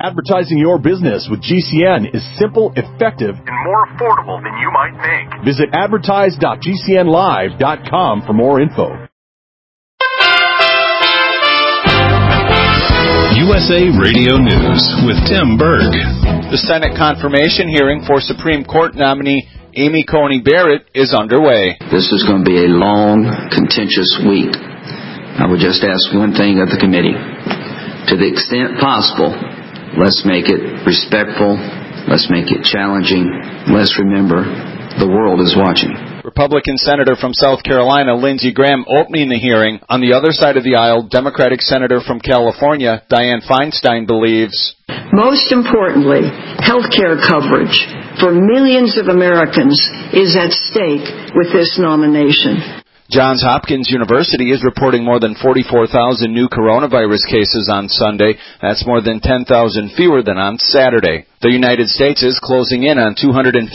Advertising your business with GCN is simple, effective, and more affordable than you might think. Visit advertise.gcnlive.com for more info. USA Radio News with Tim Berg. The Senate confirmation hearing for Supreme Court nominee Amy Coney Barrett is underway. This is going to be a long, contentious week. I would just ask one thing of the committee. To the extent possible, let's make it respectful. Let's make it challenging. Let's remember, the world is watching. Republican Senator from South Carolina, Lindsey Graham, opening the hearing. On the other side of the aisle, Democratic Senator from California, Dianne Feinstein, believes, most importantly, health care coverage for millions of Americans is at stake with this nomination. Johns Hopkins University is reporting more than 44,000 new coronavirus cases on Sunday. That's more than 10,000 fewer than on Saturday. The United States is closing in on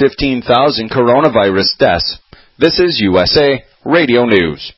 215,000 coronavirus deaths. This is USA Radio News.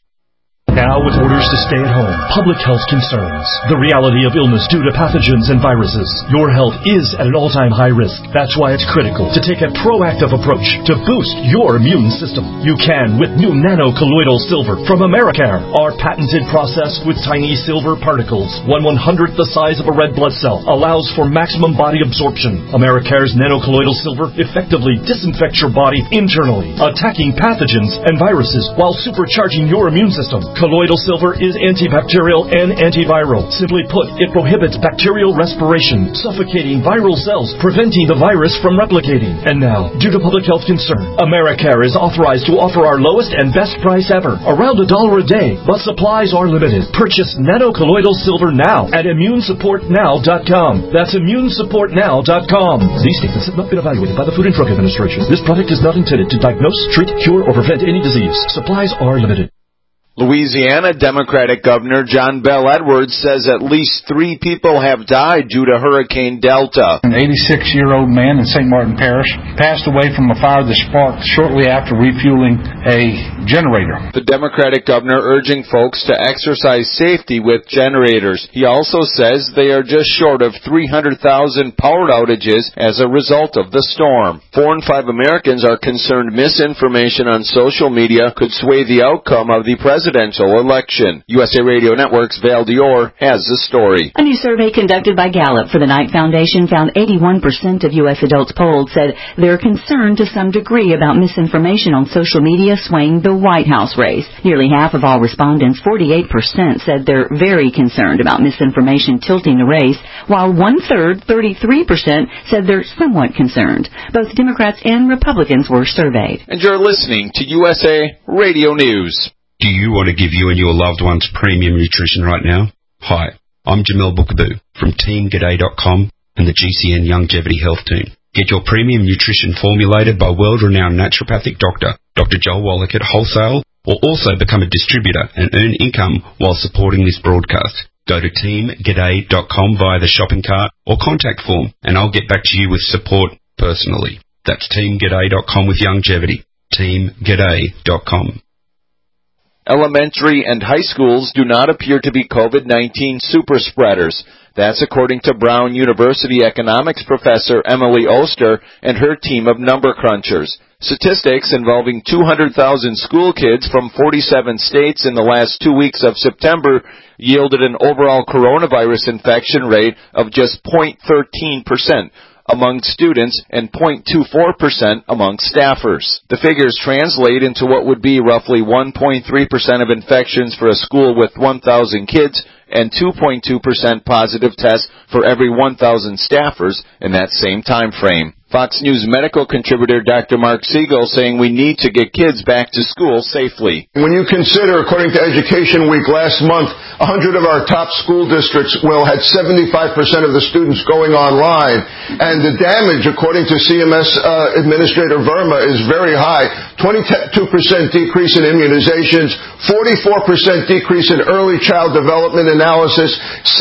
Now with orders to stay at home, public health concerns, the reality of illness due to pathogens and viruses. Your health is at an all-time high risk. That's why it's critical to take a proactive approach to boost your immune system. You can with new nano-colloidal silver from Americare. Our patented process with tiny silver particles, 1/100th the size of a red blood cell, allows for maximum body absorption. Americare's nano-colloidal silver effectively disinfects your body internally, attacking pathogens and viruses while supercharging your immune system. Colloidal silver is antibacterial and antiviral. Simply put, it prohibits bacterial respiration, suffocating viral cells, preventing the virus from replicating. And now, due to public health concern, Americare is authorized to offer our lowest and best price ever, around $1 a day, but supplies are limited. Purchase nano-colloidal silver now at immunesupportnow.com. That's immunesupportnow.com. These statements have not been evaluated by the Food and Drug Administration. This product is not intended to diagnose, treat, cure, or prevent any disease. Supplies are limited. Louisiana Democratic Governor John Bel Edwards says at least 3 people have died due to Hurricane Delta. An 86-year-old man in St. Martin Parish passed away from a fire that sparked shortly after refueling a generator. The Democratic governor urging folks to exercise safety with generators. He also says they are just short of 300,000 power outages as a result of the storm. 4 in 5 Americans are concerned misinformation on social media could sway the outcome of the presidential election. USA Radio Network's Val Dior has the story. A new survey conducted by Gallup for the Knight Foundation found 81% of U.S. adults polled said they're concerned to some degree about misinformation on social media swaying the White House race. Nearly half of all respondents, 48%, said they're very concerned about misinformation tilting the race, while 1/3, 33%, said they're somewhat concerned. Both Democrats and Republicans were surveyed. And you're listening to USA Radio News. Do you want to give you and your loved ones premium nutrition right now? Hi, I'm Jamel Bookaboo from TeamGaday.com and the GCN Longevity Health Team. Get your premium nutrition formulated by world-renowned naturopathic doctor, Dr. Joel Wallach at Wholesale, or also become a distributor and earn income while supporting this broadcast. Go to TeamGaday.com via the shopping cart or contact form, and I'll get back to you with support personally. That's TeamGaday.com with longevity. TeamGaday.com. Elementary and high schools do not appear to be COVID-19 super spreaders. That's according to Brown University economics professor Emily Oster and her team of number crunchers. Statistics involving 200,000 school kids from 47 states in the last 2 weeks of September yielded an overall coronavirus infection rate of just 0.13%. Among students and 0.24% among staffers. The figures translate into what would be roughly 1.3% of infections for a school with 1,000 kids and 2.2% positive tests for every 1,000 staffers in that same time frame. Fox News medical contributor Dr. Mark Siegel saying we need to get kids back to school safely. When you consider, according to Education Week last month, 100 of our top school districts had 75% of the students going online, and the damage, according to CMS Administrator Verma, is very high. 22% decrease in immunizations, 44% decrease in early child development analysis,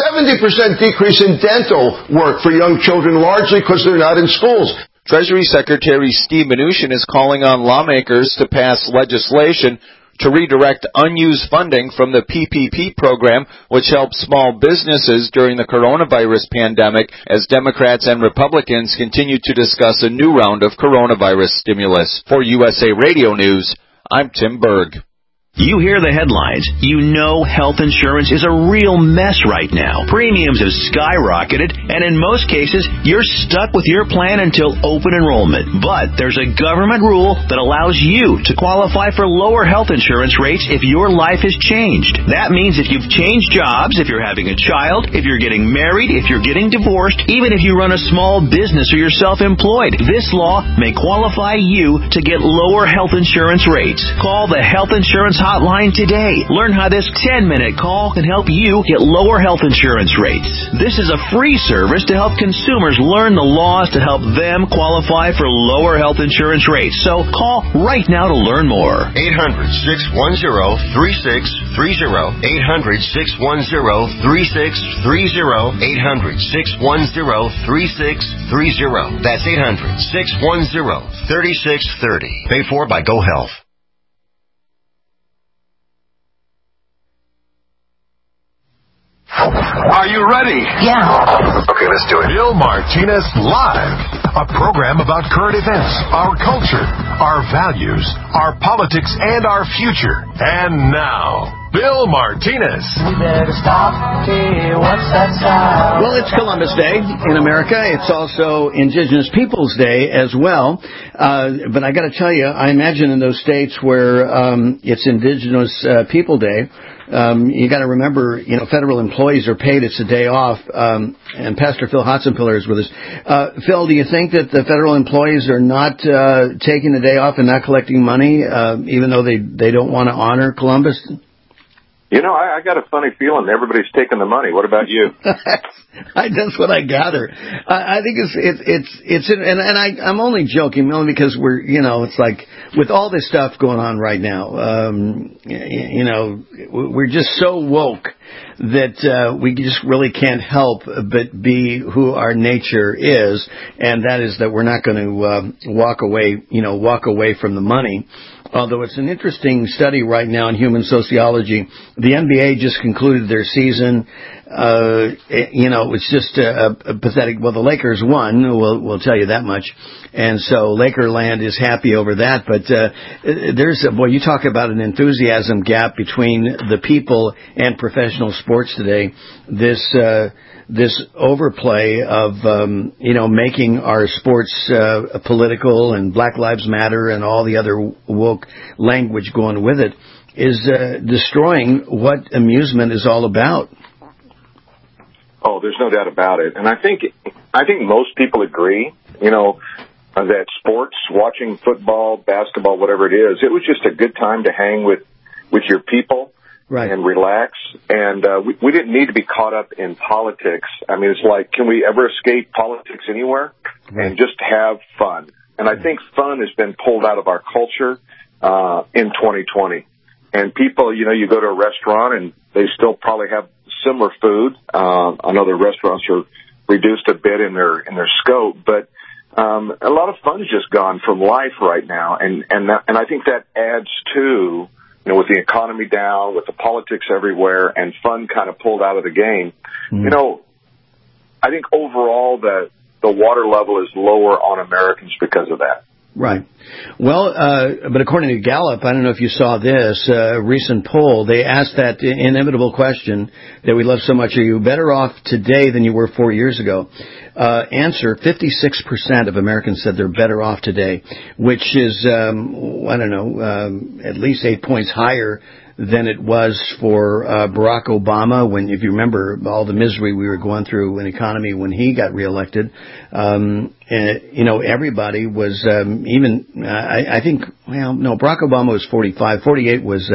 70% decrease in dental work for young children, largely because they're not in schools. Treasury Secretary Steve Mnuchin is calling on lawmakers to pass legislation to redirect unused funding from the PPP program, which helps small businesses during the coronavirus pandemic, as Democrats and Republicans continue to discuss a new round of coronavirus stimulus. For USA Radio News, I'm Tim Berg. You hear the headlines. You know health insurance is a real mess right now. Premiums have skyrocketed, and in most cases, you're stuck with your plan until open enrollment. But there's a government rule that allows you to qualify for lower health insurance rates if your life has changed. That means if you've changed jobs, if you're having a child, if you're getting married, if you're getting divorced, even if you run a small business or you're self-employed, this law may qualify you to get lower health insurance rates. Call the Health Insurance Hotline today. Learn how this 10-minute call can help you get lower health insurance rates. This is a free service to help consumers learn the laws to help them qualify for lower health insurance rates. So call right now to learn more. 800-610-3630. 800-610-3630. 800-610-3630. That's 800-610-3630. Paid for by Go Health. Are you ready? Yeah. Okay, let's do it. Bill Martinez Live, a program about current events, our culture, our values, our politics, and our future. And now, Bill Martinez. We better stop. Hey, what's that sound? Well, it's Columbus Day in America. It's also Indigenous Peoples Day as well. But I got to tell you, I imagine in those states where it's Indigenous People Day, you got to remember, federal employees are paid. It's a day off. And Pastor Phil Hotzenpiller is with us. Phil, do you think that the federal employees are not taking the day off and not collecting money, even though they don't want to honor Columbus? I got a funny feeling everybody's taking the money. What about you? That's what I gather. I think I'm only joking, only because it's like with all this stuff going on right now, we're just so woke that we just really can't help but be who our nature is, and that is that we're not going to walk away from the money. Although it's an interesting study right now in human sociology. The NBA just concluded their season. It's just a pathetic. Well, the Lakers won. We'll tell you that much. And so Lakerland is happy over that. But you talk about an enthusiasm gap between the people and professional sports today. This overplay of, making our sports political and Black Lives Matter and all the other woke language going with it is destroying what amusement is all about. Oh, there's no doubt about it. And I think most people agree, that sports, watching football, basketball, whatever it is, it was just a good time to hang with your people. Right. And relax. And we didn't need to be caught up in politics. I mean, it's like, can we ever escape politics anywhere? Right. And just have fun? And I think fun has been pulled out of our culture in 2020. And people, you go to a restaurant and they still probably have similar food. I know the restaurants are reduced a bit in their scope, but a lot of fun's just gone from life right now. And I think that adds to, with the economy down, with the politics everywhere, and fun kind of pulled out of the game, I think overall the water level is lower on Americans because of that. Right. Well, but according to Gallup, I don't know if you saw this recent poll, they asked that inevitable question that we love so much: are you better off today than you were 4 years ago? Answer: 56% of Americans said they're better off today, which is, at least 8 points higher than it was for Barack Obama when, if you remember, all the misery we were going through in the economy when he got reelected. Everybody was Barack Obama was 45. 48 was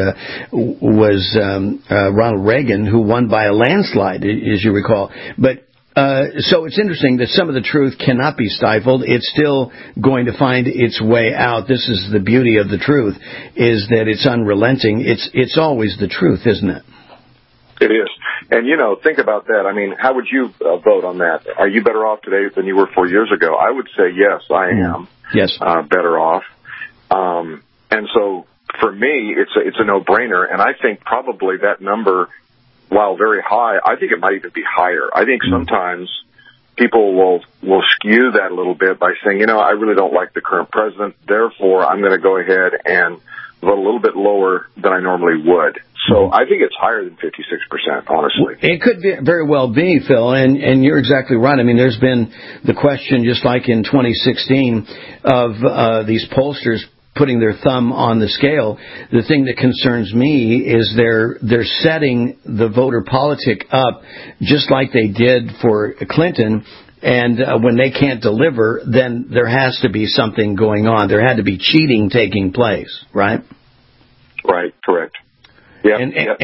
Ronald Reagan, who won by a landslide, as you recall. But so it's interesting that some of the truth cannot be stifled. It's still going to find its way out. This is the beauty of the truth, is that it's unrelenting. It's always the truth, isn't it? It is. And, think about that. I mean, how would you vote on that? Are you better off today than you were 4 years ago? I would say yes, I am. Yes. Better off. And so for me, it's a no-brainer, and I think probably that number, while very high, I think it might even be higher. I think sometimes people will skew that a little bit by saying, I really don't like the current president, therefore I'm going to go ahead and vote a little bit lower than I normally would. So I think it's higher than 56%, honestly. It could very well be, Phil, and you're exactly right. I mean, there's been the question, just like in 2016, of these pollsters putting their thumb on the scale. The thing that concerns me is they're setting the voter politic up just like they did for Clinton. And when they can't deliver, then there has to be something going on. There had to be cheating taking place, right? Right, correct. Yeah,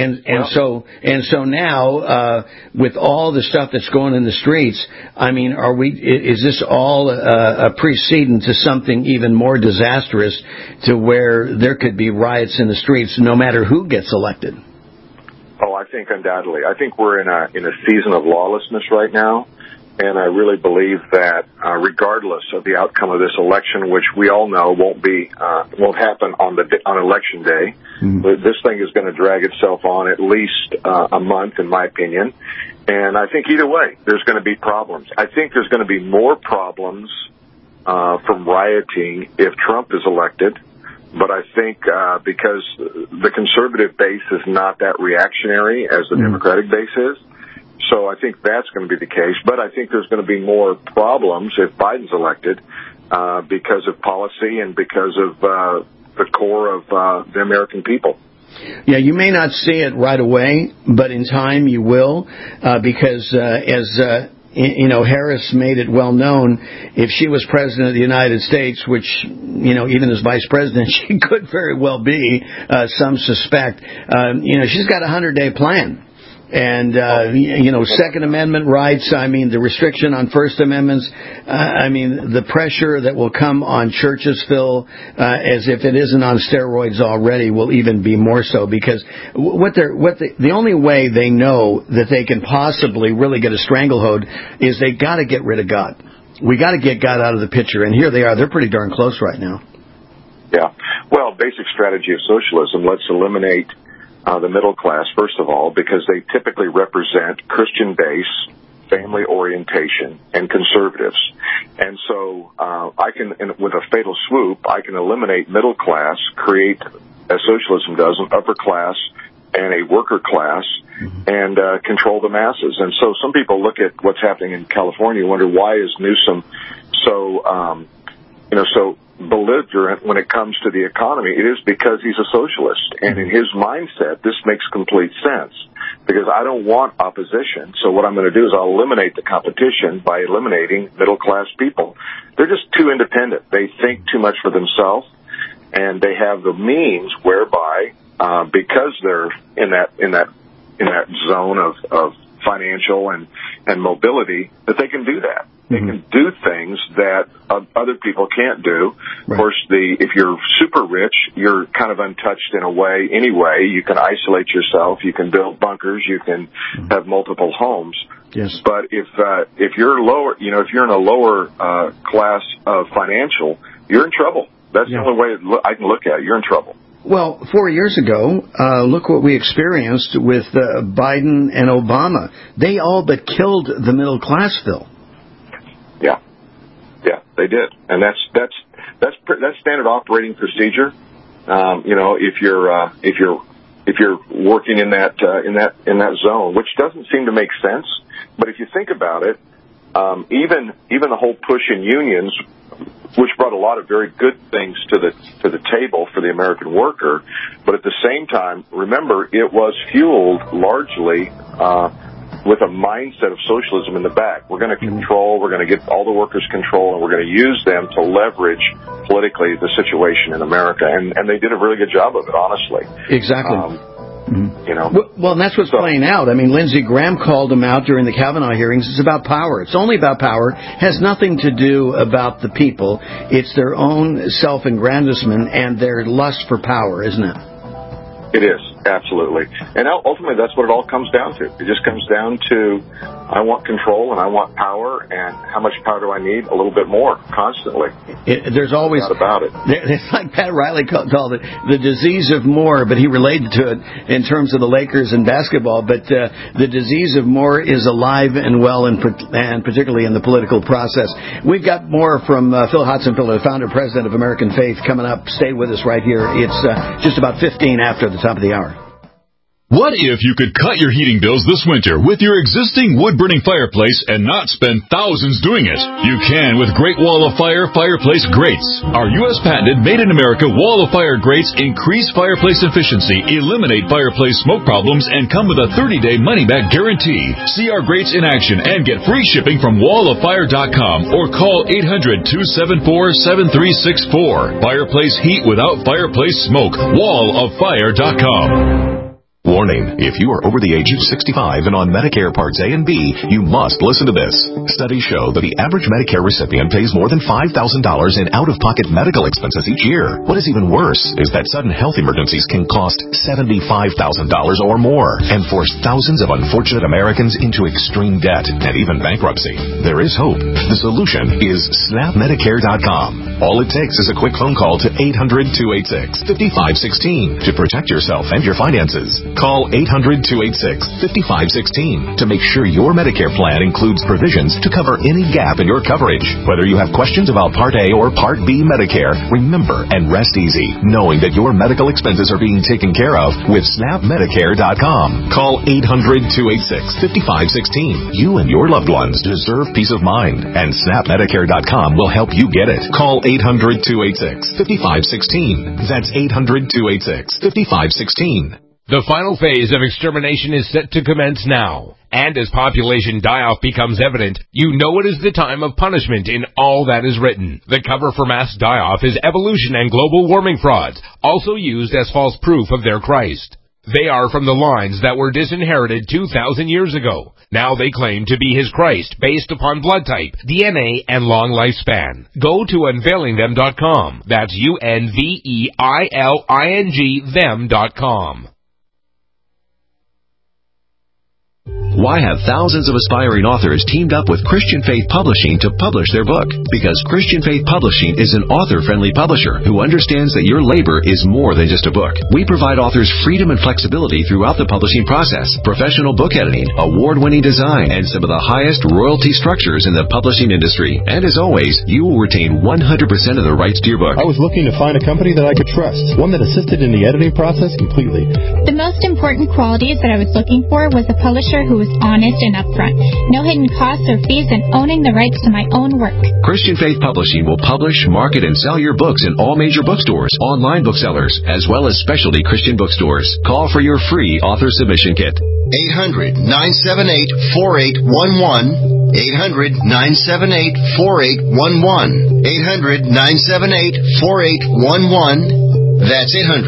so now with all the stuff that's going in the streets, I mean, is this all a precedent to something even more disastrous, to where there could be riots in the streets no matter who gets elected? Oh, I think undoubtedly. I think we're in a season of lawlessness right now. And I really believe that regardless of the outcome of this election, which we all know won't happen on election day, this thing is going to drag itself on at least a month, in my opinion. And I think either way, there's going to be problems. I think there's going to be more problems from rioting if Trump is elected. But I think because the conservative base is not that reactionary as the Democratic base is, so I think that's going to be the case. But I think there's going to be more problems if Biden's elected because of policy and because of the core of the American people. Yeah, you may not see it right away, but in time you will, because as Harris made it well known, if she was president of the United States, which, even as vice president, she could very well be, some suspect, she's got a 100-day plan. And, Second Amendment rights, I mean, the restriction on First Amendments, the pressure that will come on churches, Phil, as if it isn't on steroids already, will even be more so, because the only way they know that they can possibly really get a stranglehold is they got to get rid of God. We got to get God out of the picture, and here they are. They're pretty darn close right now. Yeah. Well, basic strategy of socialism, let's eliminate the middle class, first of all, because they typically represent Christian base, family orientation, and conservatives. And so with a fatal swoop, I can eliminate middle class, create, as socialism does, an upper class and a worker class, and control the masses. And so some people look at what's happening in California and wonder, why is Newsom so belligerent when it comes to the economy? It is because he's a socialist, and in his mindset, this makes complete sense, because I don't want opposition. So what I'm going to do is I'll eliminate the competition by eliminating middle-class people. They're just too independent. They think too much for themselves, and they have the means whereby, because they're in that zone of financial and mobility, that they can do that. They can do things that other people can't do. Right. Of course, if you're super rich, you're kind of untouched in a way anyway. You can isolate yourself. You can build bunkers. You can have multiple homes. Yes. But if you're lower, if you're in a lower class of financial, you're in trouble. That's the only way I can look at it. You're in trouble. Well, 4 years ago, look what we experienced with Biden and Obama. They all but killed the middle class, Phil. Yeah, they did, and that's standard operating procedure. If you're working in that zone, which doesn't seem to make sense, but if you think about it, even the whole push in unions, which brought a lot of very good things to the table for the American worker, but at the same time, remember, it was fueled largely with a mindset of socialism in the back. We're going to control, we're going to get all the workers control, and we're going to use them to leverage politically the situation in America. And they did a really good job of it, honestly. Exactly. Well, and that's what's playing out. I mean, Lindsey Graham called them out during the Kavanaugh hearings. It's about power. It's only about power. It has nothing to do about the people. It's their own self-aggrandizement and their lust for power, isn't it? It is, absolutely. And ultimately, that's what it all comes down to. It just comes down to I want control and I want power, and how much power do I need? A little bit more, constantly. There's always no doubt about it. It's like Pat Riley called it the disease of more, but he related to it in terms of the Lakers and basketball. But the disease of more is alive and well, and particularly in the political process. We've got more from Phil Hotzenpiller, the founder and president of American Faith, coming up. Stay with us right here. It's just about 15 after the top of the hour. What if you could cut your heating bills this winter with your existing wood-burning fireplace and not spend thousands doing it? You can with Great Wall of Fire fireplace grates. Our U.S. patented made-in-America Wall of Fire grates increase fireplace efficiency, eliminate fireplace smoke problems, and come with a 30-day money-back guarantee. See our grates in action and get free shipping from walloffire.com or call 800-274-7364. Fireplace heat without fireplace smoke. walloffire.com. Warning, if you are over the age of 65 and on Medicare Parts A and B, you must listen to this. Studies show that the average Medicare recipient pays more than $5,000 in out-of-pocket medical expenses each year. What is even worse is that sudden health emergencies can cost $75,000 or more and force thousands of unfortunate Americans into extreme debt and even bankruptcy. There is hope. The solution is SnapMedicare.com. All it takes is a quick phone call to 800-286-5516 to protect yourself and your finances. Call 800-286-5516 to make sure your Medicare plan includes provisions to cover any gap in your coverage. Whether you have questions about Part A or Part B Medicare, remember and rest easy knowing that your medical expenses are being taken care of with SnapMedicare.com. Call 800-286-5516. You and your loved ones deserve peace of mind, and SnapMedicare.com will help you get it. Call 800-286-5516. That's 800-286-5516. The final phase of extermination is set to commence now. And as population die-off becomes evident, you know it is the time of punishment in all that is written. The cover for mass die-off is evolution and global warming frauds, also used as false proof of their Christ. They are from the lines that were disinherited 2,000 years ago. Now they claim to be his Christ based upon blood type, DNA, and long lifespan. Go to unveilingthem.com. That's UNVEILING them.com. Why have thousands of aspiring authors teamed up with Christian Faith Publishing to publish their book? Because Christian Faith Publishing is an author-friendly publisher who understands that your labor is more than just a book. We provide authors freedom and flexibility throughout the publishing process, professional book editing, award-winning design, and some of the highest royalty structures in the publishing industry. And as always, you will retain 100% of the rights to your book. I was looking to find a company that I could trust, one that assisted in the editing process completely. The most important qualities that I was looking for was a publisher who was honest and upfront, no hidden costs or fees, and owning the rights to my own work. Christian Faith Publishing will publish, market, and sell your books in all major bookstores, online booksellers, as well as specialty Christian bookstores. Call for your free author submission kit. 800-978-4811. 800-978-4811. 800-978-4811. That's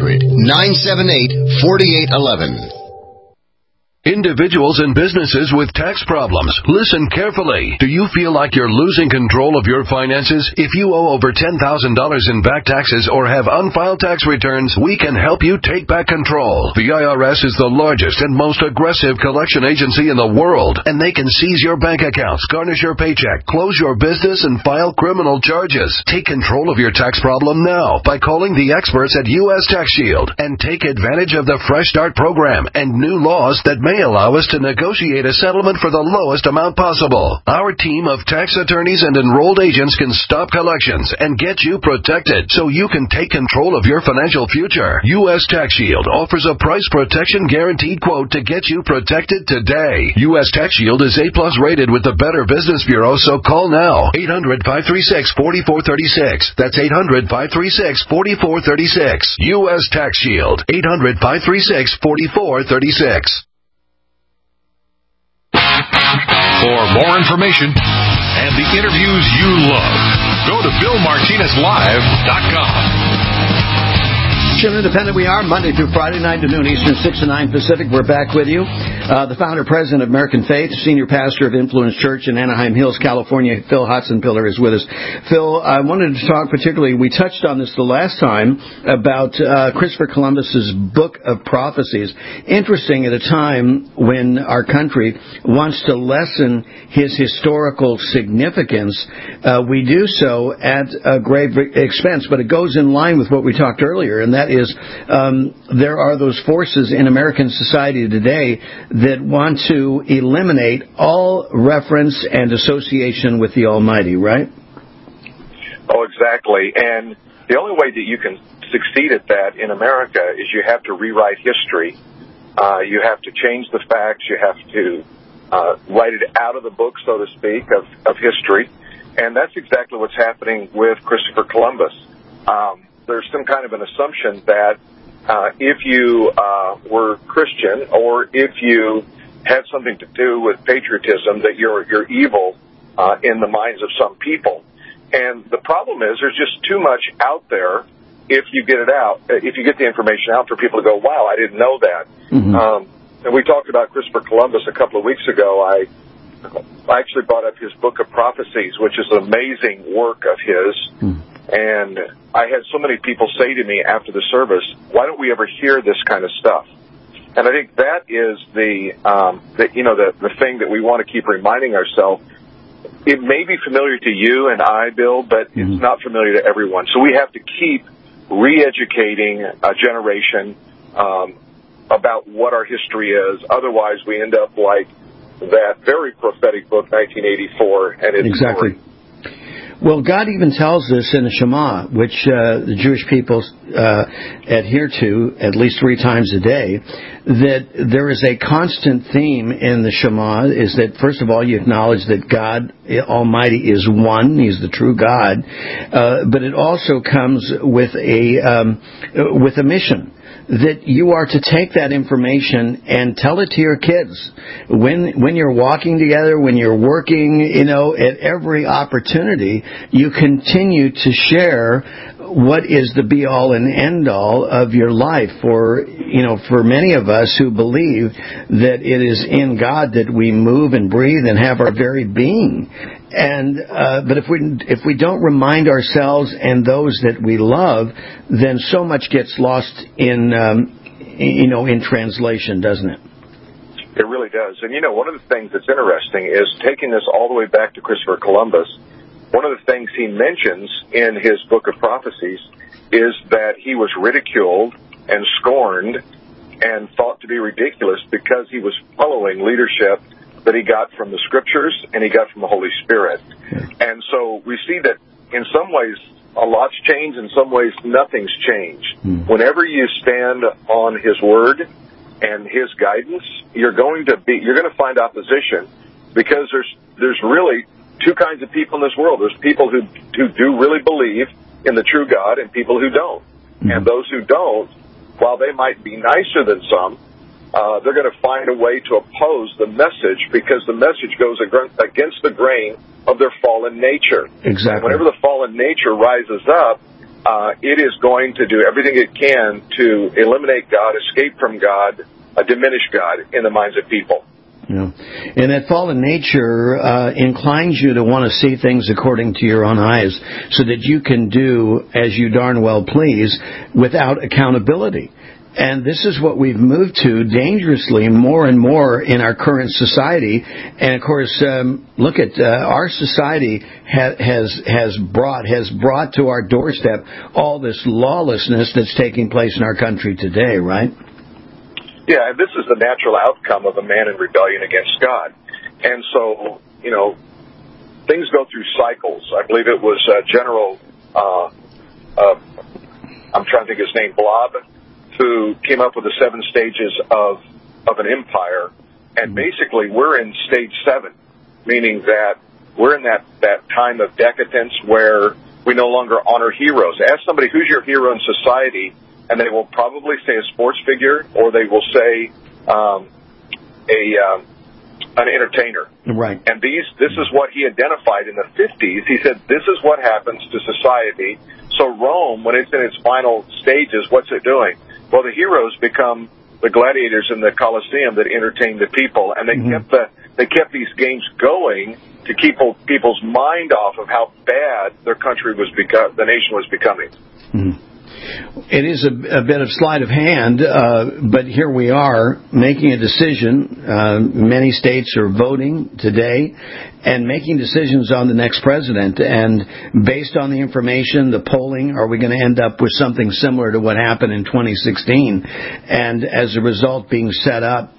800-978-4811. Individuals and businesses with tax problems, listen carefully. Do you feel like you're losing control of your finances? If you owe over $10,000 in back taxes or have unfiled tax returns, we can help you take back control. The IRS is the largest and most aggressive collection agency in the world, and they can seize your bank accounts, garnish your paycheck, close your business, and file criminal charges. Take control of your tax problem now by calling the experts at U.S. Tax Shield and take advantage of the Fresh Start program and new laws that may allow us to negotiate a settlement for the lowest amount possible. Our team of tax attorneys and enrolled agents can stop collections and get you protected so you can take control of your financial future. U.S. Tax Shield offers a price protection guaranteed quote to get you protected today. U.S. Tax Shield is A+ rated with the Better Business Bureau, so call now. 800-536-4436. That's 800-536-4436. U.S. Tax Shield. 800-536-4436. For more information and the interviews you love, go to BillMartinezLive.com. Independent we are, Monday through Friday, 9 to noon Eastern, 6 to 9 Pacific. We're back with you. the founder-president of American Faith, senior pastor of Influence Church in Anaheim Hills, California. Phil Hotzenpiller is with us. Phil, I wanted to talk particularly, we touched on this the last time, about Christopher Columbus's Book of Prophecies. Interesting, at a time when our country wants to lessen his historical significance, we do so at a grave expense, but it goes in line with what we talked earlier, and that is there are those forces in American society today that want to eliminate all reference and association with the Almighty, right? Oh, exactly. And the only way that you can succeed at that in America is you have to rewrite history. You have to change the facts. You have to write it out of the book, so to speak, of history. And that's exactly what's happening with Christopher Columbus. There's some kind of an assumption that if you were Christian or if you had something to do with patriotism, that you're evil in the minds of some people. And the problem is there's just too much out there if you get it out, if you get the information out for people to go, wow, I didn't know that. Mm-hmm. And we talked about Christopher Columbus a couple of weeks ago. I actually brought up his Book of Prophecies, which is an amazing work of his. And I had so many people say to me after the service, why don't we ever hear this kind of stuff? And I think that is the thing that we want to keep reminding ourselves. It may be familiar to you and I, Bill, but it's not familiar to everyone. So we have to keep re-educating a generation about what our history is. Otherwise, we end up like that very prophetic book, 1984, and its story. Well, God even tells us in the Shema, which the Jewish people adhere to at least 3 times a day, that there is a constant theme in the Shema, is that, first of all, you acknowledge that God Almighty is one, He's the true God, but it also comes with a mission, that you are to take that information and tell it to your kids. When you're walking together, when you're working, at every opportunity, you continue to share what is the be-all and end-all of your life. For many of us who believe that it is in God that we move and breathe and have our very being. And but if we don't remind ourselves and those that we love, then so much gets lost in translation, doesn't it? It really does. And one of the things that's interesting is taking this all the way back to Christopher Columbus. One of the things he mentions in his Book of Prophecies is that he was ridiculed and scorned and thought to be ridiculous because he was following leadership that he got from the Scriptures and he got from the Holy Spirit. And so we see that in some ways a lot's changed, in some ways nothing's changed. Whenever you stand on His Word and His guidance, you're going to find opposition, because there's really 2 kinds of people in this world. There's people who do really believe in the true God and people who don't. And those who don't, while they might be nicer than some, they're going to find a way to oppose the message, because the message goes against the grain of their fallen nature. Exactly. And whenever the fallen nature rises up, it is going to do everything it can to eliminate God, escape from God, diminish God in the minds of people. Yeah. And that fallen nature inclines you to want to see things according to your own eyes, so that you can do as you darn well please without accountability. And this is what we've moved to dangerously more and more in our current society. And of course, look at our society has brought to our doorstep all this lawlessness that's taking place in our country today, right? Yeah, and this is the natural outcome of a man in rebellion against God. And so, things go through cycles. I believe it was General, I'm trying to think his name, Blob, who came up with the 7 stages of an empire. And basically, we're in stage 7, meaning that we're in that time of decadence where we no longer honor heroes. Ask somebody, who's your hero in society, and they will probably say a sports figure, or they will say an entertainer. Right. And this is what he identified in the 50s. He said, this is what happens to society. So Rome, when it's in its final stages, what's it doing? Well, the heroes become the gladiators in the Colosseum that entertained the people, and they kept these games going to keep people's mind off of how bad their country the nation was becoming. It is a bit of sleight of hand, but here we are making a decision. Many states are voting today and making decisions on the next president. And based on the information, the polling, are we going to end up with something similar to what happened in 2016? And as a result, being set up,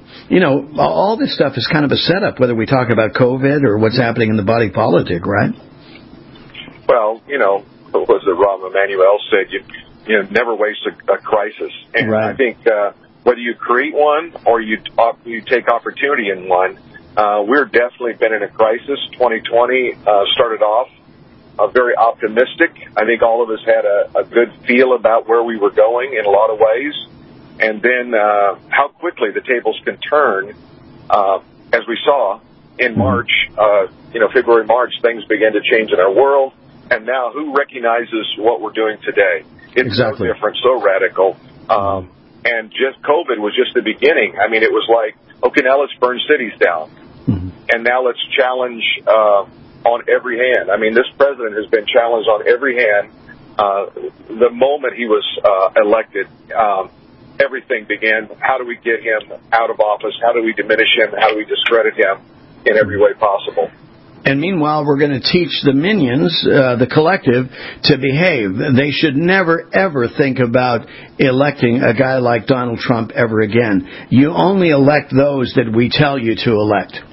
all this stuff is kind of a setup, whether we talk about COVID or what's happening in the body politic, right? Well, what was it Rahm Emanuel said? You never waste a crisis. And I think whether you create one or you take opportunity in one, we're definitely been in a crisis. 2020 started off very optimistic. I think all of us had a good feel about where we were going in a lot of ways. And then how quickly the tables can turn, as we saw in March, February, March, things began to change in our world. And now who recognizes what we're doing today? It's so different, so radical. And just COVID was just the beginning. I mean, it was like, okay, now let's burn cities down. And now let's challenge on every hand. I mean, this president has been challenged on every hand. The moment he was elected, everything began. How do we get him out of office? How do we diminish him? How do we discredit him in every way possible? And meanwhile, we're going to teach the minions, the collective, to behave. They should never, ever think about electing a guy like Donald Trump ever again. You only elect those that we tell you to elect.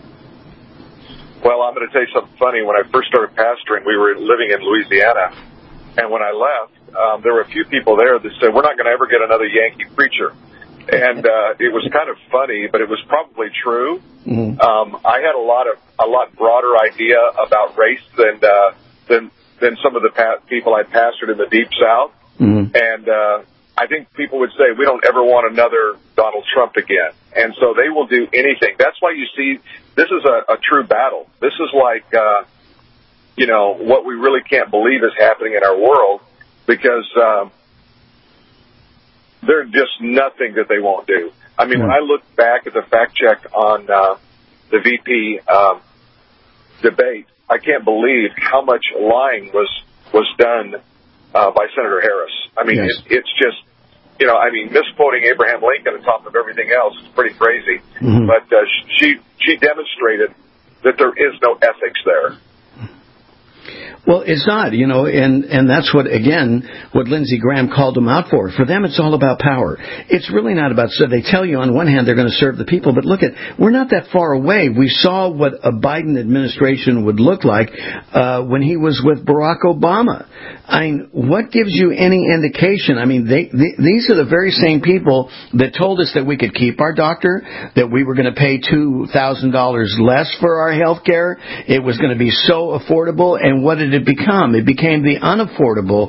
Well, I'm going to tell you something funny. When I first started pastoring, we were living in Louisiana. And when I left, there were a few people there that said, we're not going to ever get another Yankee preacher. And it was kind of funny, but it was probably true. I had a lot broader idea about race than some of the people I pastored in the Deep South. And I think people would say, we don't ever want another Donald Trump again. And so they will do anything. That's why you see this is a true battle. This is like, what we really can't believe is happening in our world, because there's just nothing that they won't do. I mean, when I look back at the fact check on the VP debate, I can't believe how much lying was done by Senator Harris. I mean, it's just, misquoting Abraham Lincoln on top of everything else is pretty crazy. But she demonstrated that there is no ethics there. Well, it's not, and that's what Lindsey Graham called them out for. For them, it's all about power. It's really not about, so they tell you on one hand they're going to serve the people, but we're not that far away. We saw what a Biden administration would look like when he was with Barack Obama. I mean, what gives you any indication? I mean, these are the very same people that told us that we could keep our doctor, that we were going to pay $2,000 less for our health care. It was going to be so affordable. And what did it become? It became the unaffordable,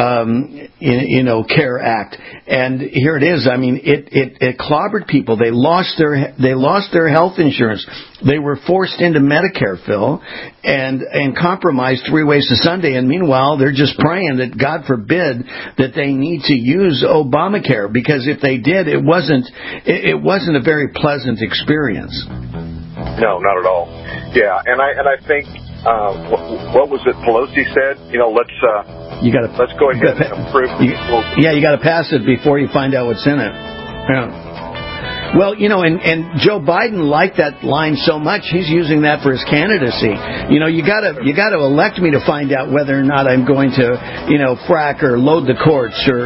CARE Act. And here it is. I mean, it clobbered people. They lost their health insurance. They were forced into Medicare, Phil, and compromised 3 ways to Sunday. And meanwhile, they're just praying that God forbid that they need to use Obamacare, because if they did, it wasn't a very pleasant experience. No, not at all. Yeah, and I think what was it Pelosi said? Let's go ahead and approve. You got to pass it before you find out what's in it. Yeah. Well, and Joe Biden liked that line so much, he's using that for his candidacy. You got to elect me to find out whether or not I'm going to, frack or load the courts, or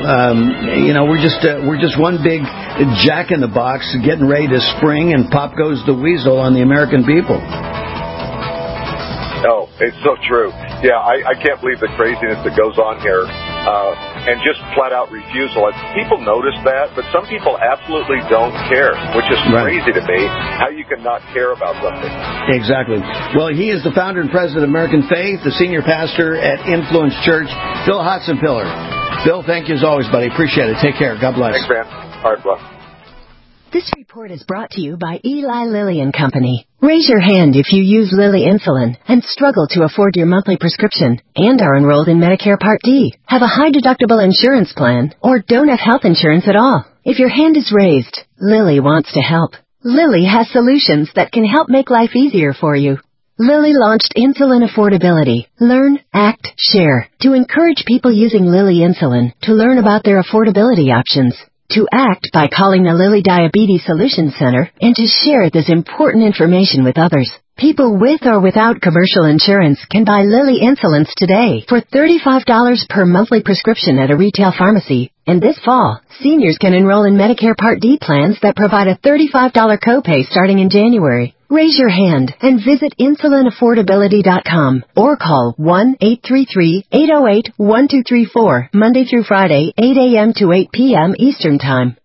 we're just one big jack in the box getting ready to spring, and pop goes the weasel on the American people. Oh, it's so true. Yeah, I can't believe the craziness that goes on here. And just flat-out refusal. People notice that, but some people absolutely don't care, which is crazy to me, how you can not care about something. Exactly. Well, he is the founder and president of American Faith, the senior pastor at Influence Church, Phil Hotzenpiller. Phil, thank you as always, buddy. Appreciate it. Take care. God bless. Thanks, man. All right, bye. This report is brought to you by Eli Lilly and Company. Raise your hand if you use Lilly insulin and struggle to afford your monthly prescription and are enrolled in Medicare Part D, have a high-deductible insurance plan, or don't have health insurance at all. If your hand is raised, Lily wants to help. Lily has solutions that can help make life easier for you. Lily launched Insulin Affordability, Learn, Act, Share, to encourage people using Lily insulin to learn about their affordability options, to act by calling the Lily Diabetes Solutions Center, and to share this important information with others. People with or without commercial insurance can buy Lily insulins today for $35 per monthly prescription at a retail pharmacy. And this fall, seniors can enroll in Medicare Part D plans that provide a $35 copay starting in January. Raise your hand and visit insulinaffordability.com or call 1-833-808-1234 Monday through Friday, 8 a.m. to 8 p.m. Eastern Time.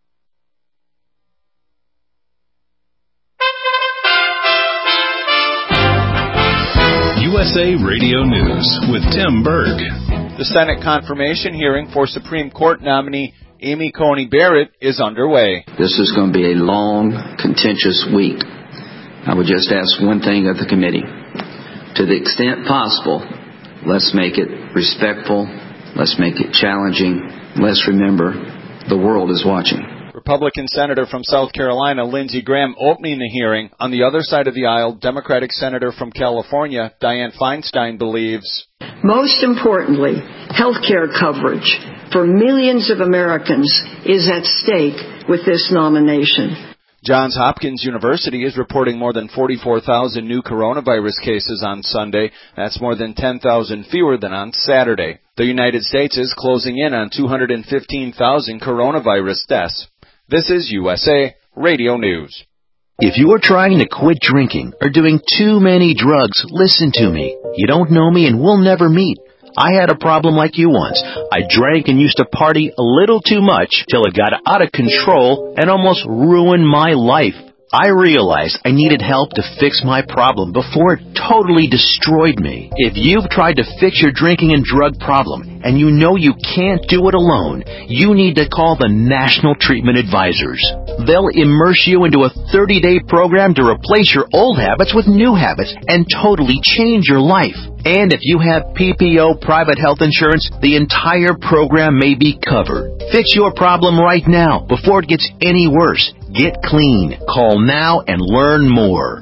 USA Radio News with Tim Berg. The Senate confirmation hearing for Supreme Court nominee Amy Coney Barrett is underway. This is going to be a long, contentious week. I would just ask one thing of the committee. To the extent possible, let's make it respectful, let's make it challenging, let's remember the world is watching. Republican Senator from South Carolina, Lindsey Graham, opening the hearing. On the other side of the aisle, Democratic Senator from California, Dianne Feinstein, believes, most importantly, health care coverage for millions of Americans is at stake with this nomination. Johns Hopkins University is reporting more than 44,000 new coronavirus cases on Sunday. That's more than 10,000 fewer than on Saturday. The United States is closing in on 215,000 coronavirus deaths. This is USA Radio News. If you are trying to quit drinking or doing too many drugs, listen to me. You don't know me and we'll never meet. I had a problem like you once. I drank and used to party a little too much till it got out of control and almost ruined my life. I realized I needed help to fix my problem before it totally destroyed me. If you've tried to fix your drinking and drug problem and you know you can't do it alone, you need to call the National Treatment Advisors. They'll immerse you into a 30-day program to replace your old habits with new habits and totally change your life. And if you have PPO private health insurance, the entire program may be covered. Fix your problem right now before it gets any worse. Get clean. Call now and learn more.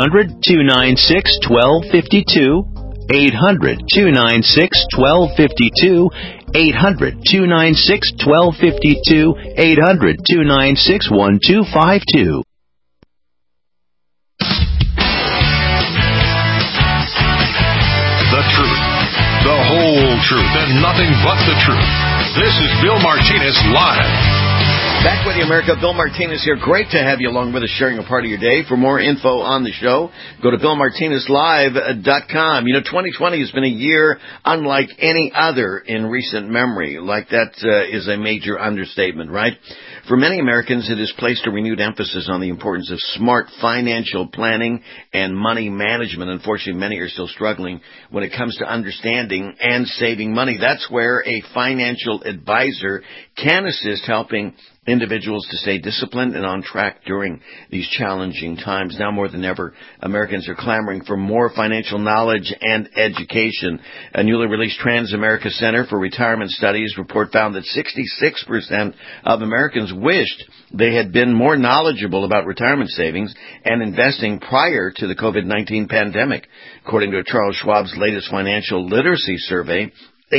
800-296-1252. 800-296-1252. 800-296-1252. 800-296-1252. The truth, the whole truth, and nothing but the truth. This is Bill Martinez Live. Back with you, America. Bill Martinez here. Great to have you along with us, sharing a part of your day. For more info on the show, go to BillMartinezLive.com. You know, 2020 has been a year unlike any other in recent memory. Like that is a major understatement, right? For many Americans, it has placed a renewed emphasis on the importance of smart financial planning and money management. Unfortunately, many are still struggling when it comes to understanding and saving money. That's where a financial advisor can assist, helping individuals to stay disciplined and on track during these challenging times. Now more than ever, Americans are clamoring for more financial knowledge and education. A newly released Transamerica Center for Retirement Studies report found that 66% of Americans wished they had been more knowledgeable about retirement savings and investing prior to the COVID-19 pandemic. According to Charles Schwab's latest financial literacy survey,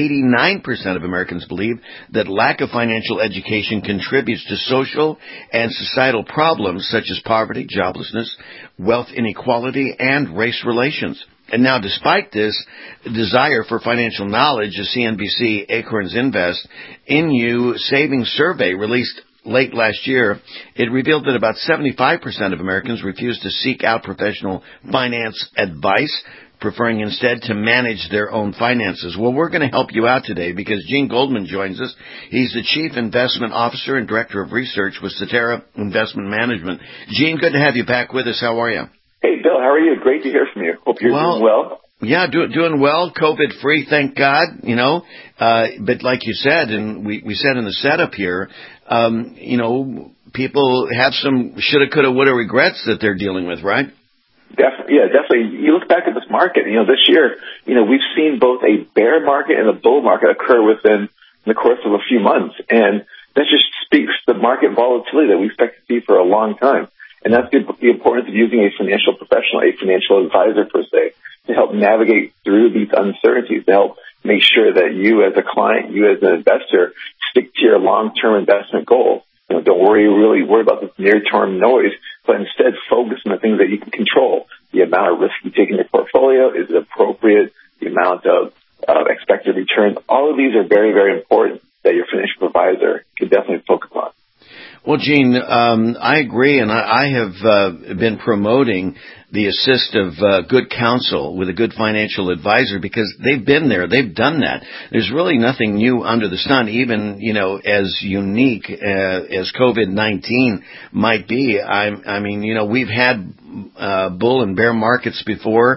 89% of Americans believe that lack of financial education contributes to social and societal problems such as poverty, joblessness, wealth inequality, and race relations. And now, despite this desire for financial knowledge, a CNBC Acorns Invest In-You Savings Survey released late last year, it revealed that about 75% of Americans refuse to seek out professional finance advice, preferring instead to manage their own finances. Well, we're going to help you out today because Gene Goldman joins us. He's the Chief Investment Officer and Director of Research with Cetera Investment Management. Gene, good to have you back with us. How are you? Hey, Bill, how are you? Great to hear from you. Hope you're doing well. Yeah, doing well. COVID-free, thank God, you know. But like you said, and we said in the setup here, you know, people have some shoulda, coulda, woulda regrets that they're dealing with, right? Definitely. You look back at this market, you know, this year, you know, we've seen both a bear market and a bull market occur within the course of a few months. And that just speaks to the market volatility that we expect to see for a long time. And that's the importance of using a financial professional, a financial advisor per se, to help navigate through these uncertainties, to help make sure that you as a client, you as an investor, stick to your long-term investment goals. Don't really worry about this near-term noise, but instead focus on the things that you can control. The amount of risk you take in your portfolio, is it appropriate? The amount of expected returns. All of these are very, very important that your financial advisor can definitely focus on. Well, Gene, I agree, and I have been promoting the assist of good counsel with a good financial advisor because they've been there, they've done that. There's really nothing new under the sun, even, as unique as COVID-19 might be. I mean, we've had bull and bear markets before.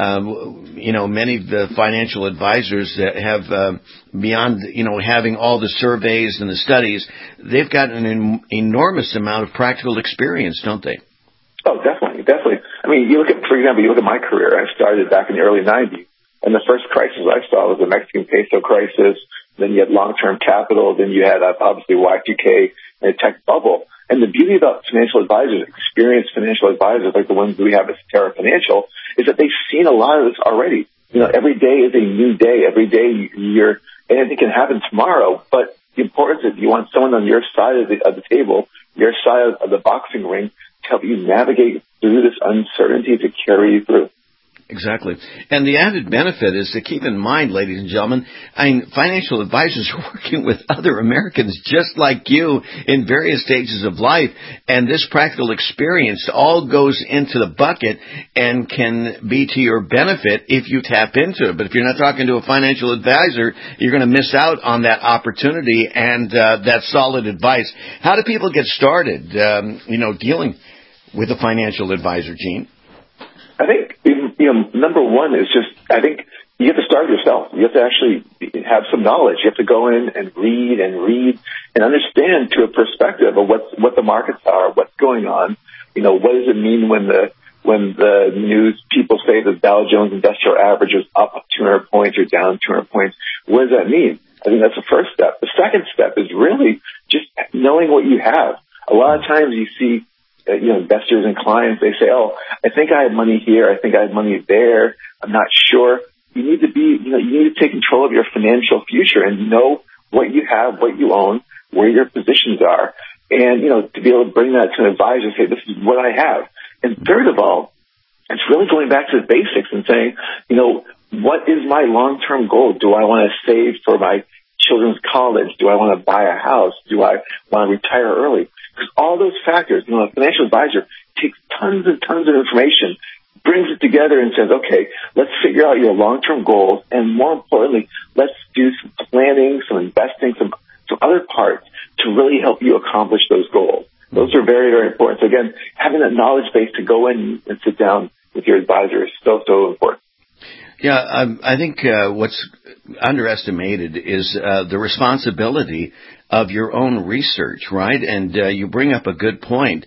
Many of the financial advisors that have, beyond, having all the surveys and the studies, they've got an enormous amount of practical experience, don't they? Oh, definitely. I mean, for example, you look at my career. I started back in the early 90s, and the first crisis I saw was the Mexican peso crisis. Then you had long-term capital. Then you had, obviously, Y2K and a tech bubble. And the beauty about financial advisors, experienced financial advisors like the ones we have at Cetera Financial, is that they've seen a lot of this already. Every day is a new day. Every day anything can happen tomorrow. But the importance is you want someone on your side of the table, your side of the boxing ring, to help you navigate through this uncertainty to carry you through. Exactly. And the added benefit is to keep in mind, ladies and gentlemen, financial advisors are working with other Americans just like you in various stages of life. And this practical experience all goes into the bucket and can be to your benefit if you tap into it. But if you're not talking to a financial advisor, you're going to miss out on that opportunity and that solid advice. How do people get started, dealing with a financial advisor, Gene? I think, number one is I think you have to start yourself. You have to actually have some knowledge. You have to go in and read and understand to a perspective of what the markets are, what's going on. What does it mean when the news people say the Dow Jones Industrial Average is up 200 points or down 200 points? What does that mean? I think that's the first step. The second step is really just knowing what you have. A lot of times you see investors and clients, they say, oh, I think I have money here. I think I have money there. I'm not sure. You need to take control of your financial future and know what you have, what you own, where your positions are. And, to be able to bring that to an advisor and say, this is what I have. And third of all, it's really going back to the basics and saying, what is my long-term goal? Do I want to save for my children's college? Do I want to buy a house? Do I want to retire early? Because all those factors, a financial advisor takes tons and tons of information, brings it together and says, okay, let's figure out your long-term goals, and more importantly, let's do some planning, some investing, some other parts to really help you accomplish those goals. Those are very, very important. So again, having that knowledge base to go in and sit down with your advisor is so, so important. Yeah, I think what's underestimated is the responsibility of your own research, right? And you bring up a good point.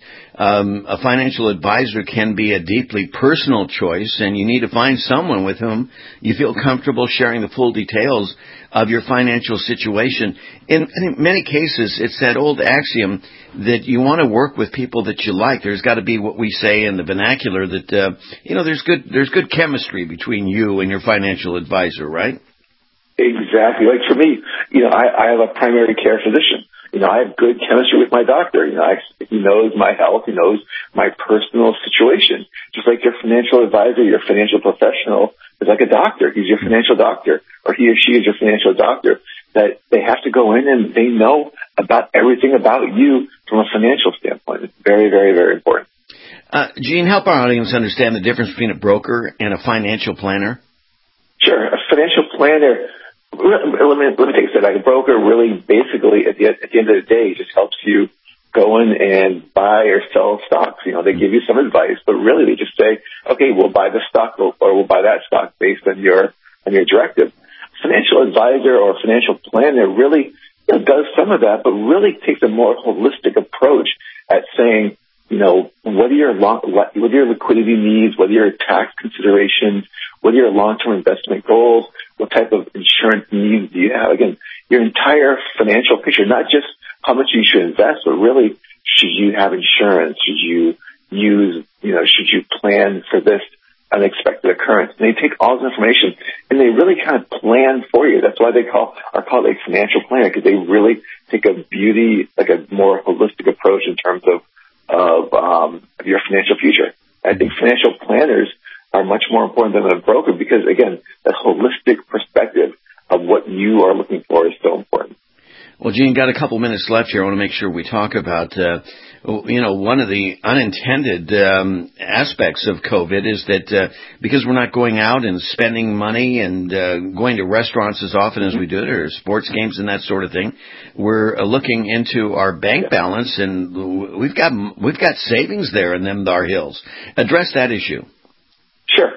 A financial advisor can be a deeply personal choice, and you need to find someone with whom you feel comfortable sharing the full details of your financial situation. In many cases, it's that old axiom that you want to work with people that you like. There's got to be what we say in the vernacular that, there's good chemistry between you and your financial advisor, right? Exactly. Like for me, I have a primary care physician. I have good chemistry with my doctor. He knows my health. He knows my personal situation. Just like your financial advisor, your financial professional is like a doctor. He's your financial doctor, or he or she is your financial doctor. That they have to go in and they know about everything about you from a financial standpoint. It's very, very, very important. Gene, help our audience understand the difference between a broker and a financial planner. Sure. A financial planner, let me take a step back. A broker really basically at the end of the day just helps you go in and buy or sell stocks. They give you some advice, but really they just say, okay, we'll buy this stock or we'll buy that stock based on your directive. Financial advisor or financial planner really does some of that, but really takes a more holistic approach at saying, what are your liquidity needs? What are your tax considerations? What are your long-term investment goals? What type of insurance needs do you have? Again, your entire financial picture, not just how much you should invest, but really, should you have insurance? Should you should you plan for this unexpected occurrence? And they take all this information and they really kind of plan for you. That's why are called a financial planner, because they really take a more holistic approach in terms of your financial future. I think financial planners are much more important than a broker because, again, that holistic perspective of what you are looking for is so important. Well, Gene, got a couple minutes left here. I want to make sure we talk about, one of the unintended aspects of COVID is that because we're not going out and spending money and going to restaurants as often as we do, or sports games and that sort of thing, we're looking into our bank balance, and we've got savings there in them Thar Hills. Address that issue. Sure.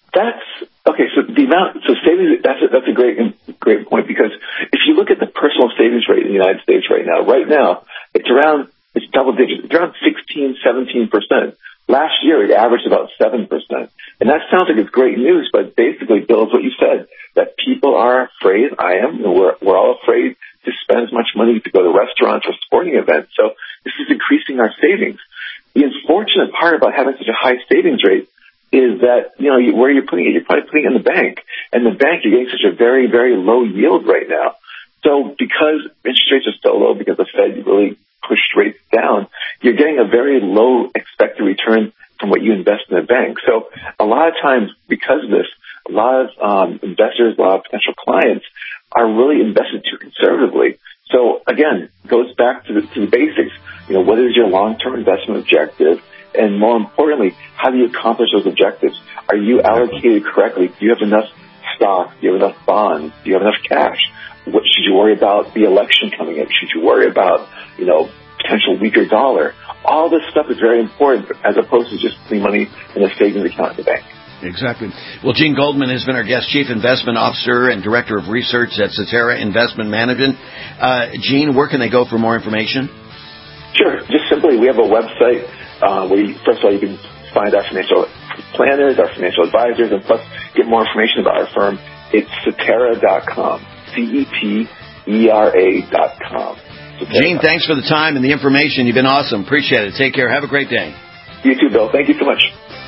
So savings, that's a great point, because if you look at the personal savings rate in the United States right now, it's double digits. It's around 16, 17%. Last year, it averaged about 7%. And that sounds like it's great news, but basically, Bill, is what you said, that people are afraid. We're all afraid to spend as much money to go to restaurants or sporting events. So this is increasing our savings. The unfortunate part about having such a high savings rate is that, where you're putting it, you're probably putting it in the bank. And the bank, you're getting such a very, very low yield right now. So because interest rates are so low, because the Fed really pushed rates down, you're getting a very low expected return from what you invest in the bank. So a lot of times, because of this, a lot of investors, a lot of potential clients are really invested too conservatively. So again, it goes back to the basics. What is your long-term investment objective? And more importantly, how do you accomplish those objectives? Are you allocated correctly? Do you have enough stock? Do you have enough bonds? Do you have enough cash? What should you worry about the election coming up? Should you worry about, potential weaker dollar? All this stuff is very important, as opposed to just putting money in a savings account in the bank. Exactly. Well, Gene Goldman has been our guest, Chief Investment Officer and Director of Research at Cetera Investment Management. Gene, where can they go for more information? Sure. Just simply, we have a website where, first of all, you can find our financial planners, our financial advisors, and plus get more information about our firm. It's Cetera.com. CETERA.com. Gene, thanks for the time and the information. You've been awesome. Appreciate it. Take care. Have a great day. You too, Bill. Thank you so much.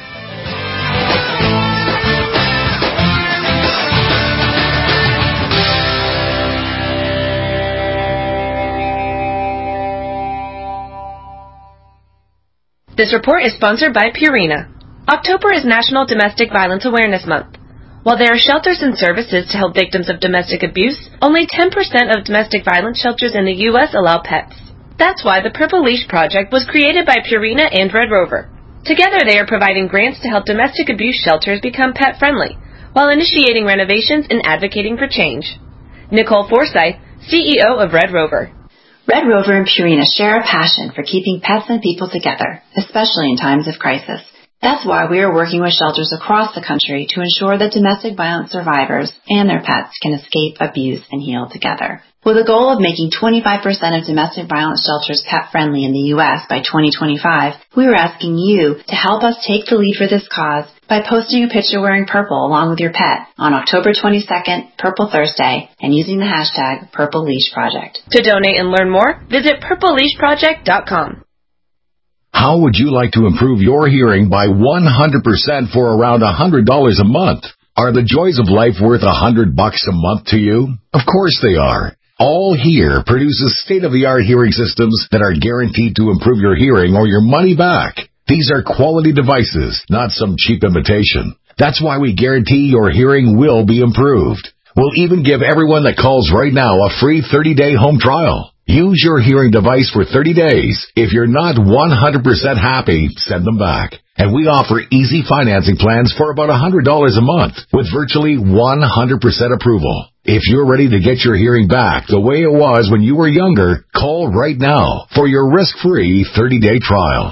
This report is sponsored by Purina. October is National Domestic Violence Awareness Month. While there are shelters and services to help victims of domestic abuse, only 10% of domestic violence shelters in the U.S. allow pets. That's why the Purple Leash Project was created by Purina and Red Rover. Together they are providing grants to help domestic abuse shelters become pet-friendly, while initiating renovations and advocating for change. Nicole Forsyth, CEO of Red Rover. Red Rover and Purina share a passion for keeping pets and people together, especially in times of crisis. That's why we are working with shelters across the country to ensure that domestic violence survivors and their pets can escape abuse and heal together. With a goal of making 25% of domestic violence shelters pet-friendly in the U.S. by 2025, we are asking you to help us take the lead for this cause by posting a picture wearing purple along with your pet on October 22nd, Purple Thursday, and using the hashtag Purple Leash Project. To donate and learn more, visit purpleleashproject.com. How would you like to improve your hearing by 100% for around $100 a month? Are the joys of life worth $100 a month to you? Of course they are. All Hear produces state-of-the-art hearing systems that are guaranteed to improve your hearing or your money back. These are quality devices, not some cheap imitation. That's why we guarantee your hearing will be improved. We'll even give everyone that calls right now a free 30-day home trial. Use your hearing device for 30 days. If you're not 100% happy, send them back. And we offer easy financing plans for about $100 a month with virtually 100% approval. If you're ready to get your hearing back the way it was when you were younger, call right now for your risk-free 30-day trial.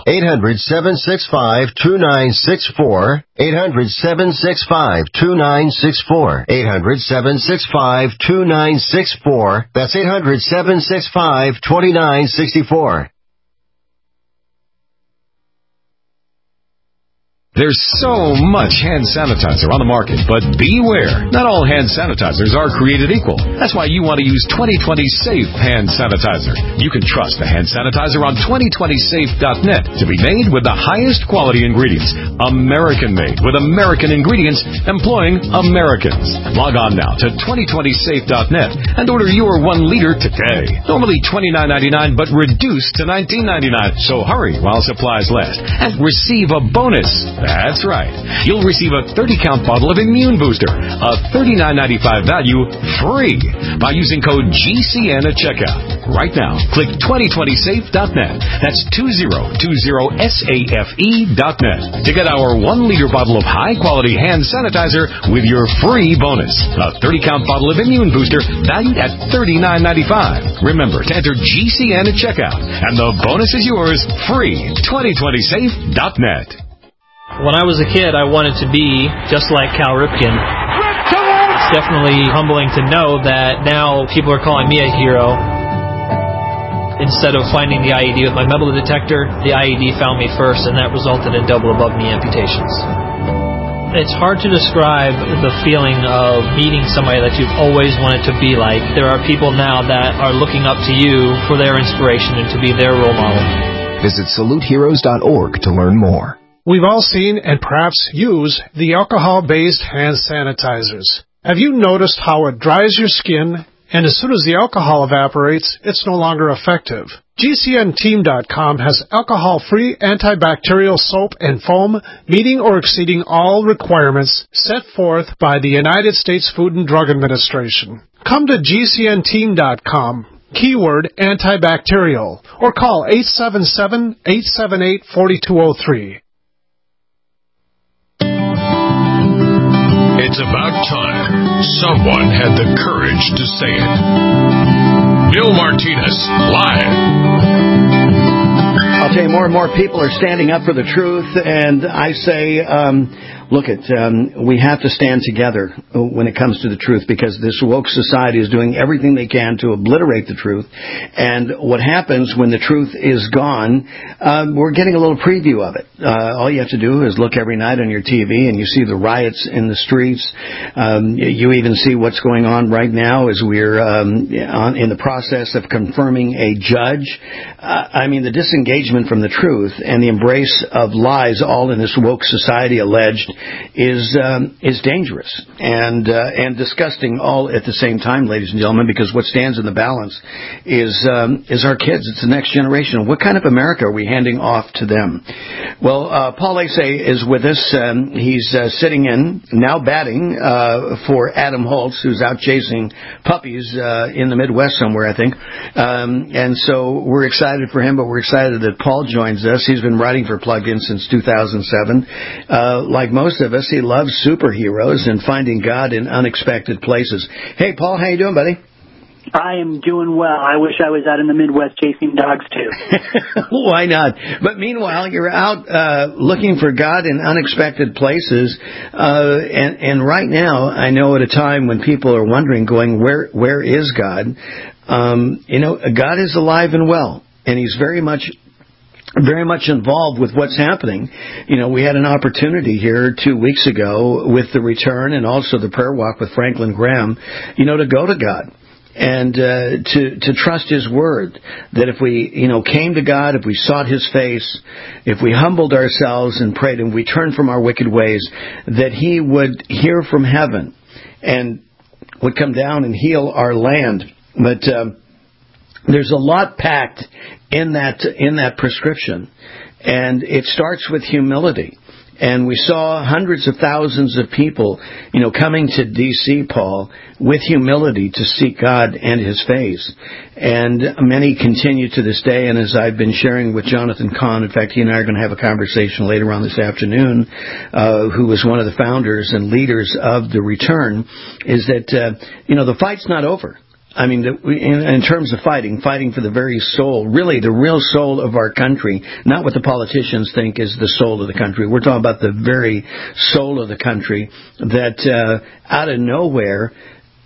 800-765-2964. 800-765-2964. 800-765-2964. That's 800-765-2964. There's so much hand sanitizer on the market, but beware. Not all hand sanitizers are created equal. That's why you want to use 2020 Safe Hand Sanitizer. You can trust the hand sanitizer on 2020safe.net to be made with the highest quality ingredients. American-made with American ingredients, employing Americans. Log on now to 2020safe.net and order your 1 liter today. Normally $29.99, but reduced to $19.99. So hurry while supplies last and receive a bonus. That's right. You'll receive a 30-count bottle of Immune Booster, a $39.95 value, free by using code GCN at checkout. Right now, click 2020safe.net. That's 2020safe.net to get our 1 liter bottle of high-quality hand sanitizer with your free bonus. A 30-count bottle of Immune Booster valued at $39.95. Remember to enter GCN at checkout, and the bonus is yours free. 2020safe.net. When I was a kid, I wanted to be just like Cal Ripken. It's definitely humbling to know that now people are calling me a hero. Instead of finding the IED with my metal detector, the IED found me first, and that resulted in double above-knee amputations. It's hard to describe the feeling of meeting somebody that you've always wanted to be like. There are people now that are looking up to you for their inspiration and to be their role model. Visit SaluteHeroes.org to learn more. We've all seen and perhaps use the alcohol-based hand sanitizers. Have you noticed how it dries your skin, and as soon as the alcohol evaporates, it's no longer effective? GCNteam.com has alcohol-free antibacterial soap and foam meeting or exceeding all requirements set forth by the United States Food and Drug Administration. Come to GCNteam.com. Keyword antibacterial, or call 877-878-4203. It's about time someone had the courage to say it. Bill Martinez, live. I'll tell you, more and more people are standing up for the truth, and I say, we have to stand together when it comes to the truth, because this woke society is doing everything they can to obliterate the truth. And what happens when the truth is gone, we're getting a little preview of it. All you have to do is look every night on your TV, and you see the riots in the streets. You even see what's going on right now as we're in the process of confirming a judge. The disengagement from the truth and the embrace of lies, all in this woke society alleged, is dangerous and disgusting all at the same time, ladies and gentlemen, because what stands in the balance is our kids. It's the next generation. What kind of America are we handing off to them? Well, Paul Asay is with us. He's sitting in, now batting, for Adam Holtz, who's out chasing puppies in the Midwest somewhere, I think. And so we're excited for him, but we're excited that Paul joins us. He's been writing for Plugged In since 2007. Like most of us, he loves superheroes and finding God in unexpected places. Hey, Paul, how you doing, buddy? I am doing well. I wish I was out in the Midwest chasing dogs, too. Why not? But meanwhile, you're out looking for God in unexpected places. And right now, I know at a time when people are wondering, going, where is God? God is alive and well, and he's very much involved with what's happening. We had an opportunity here 2 weeks ago with the return and also the prayer walk with Franklin Graham, to go to God and to trust his word, that if we, came to God, if we sought his face, if we humbled ourselves and prayed and we turned from our wicked ways, that he would hear from heaven and would come down and heal our land. But there's a lot packed in that prescription, and it starts with humility. And we saw hundreds of thousands of people, coming to D.C., Paul, with humility to seek God and his face. And many continue to this day, and as I've been sharing with Jonathan Cahn, in fact, he and I are going to have a conversation later on this afternoon, who was one of the founders and leaders of the Return, is that, the fight's not over. In terms of fighting for the very soul, really the real soul of our country, not what the politicians think is the soul of the country. We're talking about the very soul of the country that out of nowhere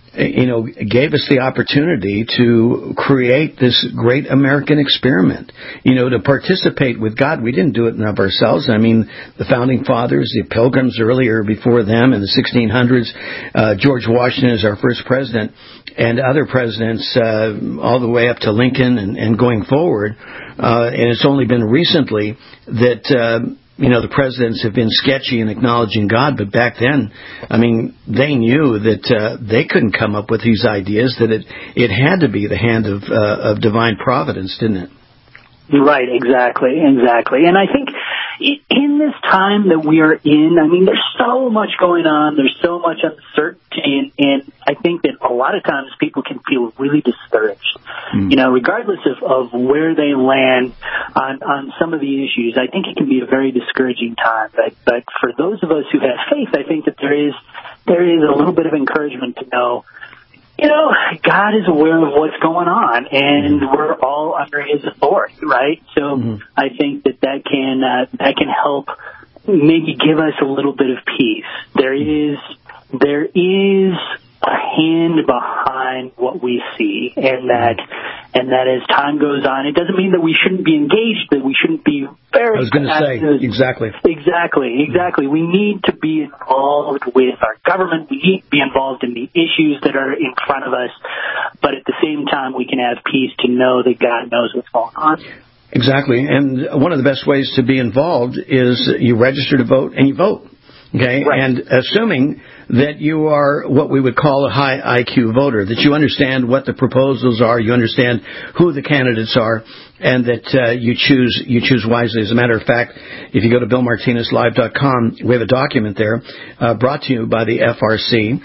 gave us the opportunity to create this great American experiment, to participate with God. We didn't do it of ourselves. I mean, the Founding Fathers, the Pilgrims earlier before them in the 1600s, George Washington is our first president, and other presidents all the way up to Lincoln and going forward. And it's only been recently that the presidents have been sketchy in acknowledging God, but back then, I mean, they knew that they couldn't come up with these ideas, that it had to be the hand of divine providence, didn't it? Right, exactly. And I think in this time that we are in, I mean, there's so much going on, there's so much uncertainty, and I think that a lot of times people can feel really discouraged. Regardless of where they land on some of the issues, I think it can be a very discouraging time. But for those of us who have faith, I think that there is a little bit of encouragement to know, God is aware of what's going on, and we're all under His authority, right? So I think that can help maybe give us a little bit of peace. There is a hand behind what we see, and that as time goes on, it doesn't mean that we shouldn't be engaged, that we shouldn't be very. I was going to say exactly. We need to be involved with our government. We need to be involved in the issues that are in front of us, but at the same time, we can have peace to know that God knows what's going on. Exactly, and one of the best ways to be involved is you register to vote and you vote. Okay, right. And assuming that you are what we would call a high IQ voter, that you understand what the proposals are, you understand who the candidates are, and that you choose wisely. As a matter of fact, if you go to BillMartinezLive.com, we have a document there brought to you by the FRC.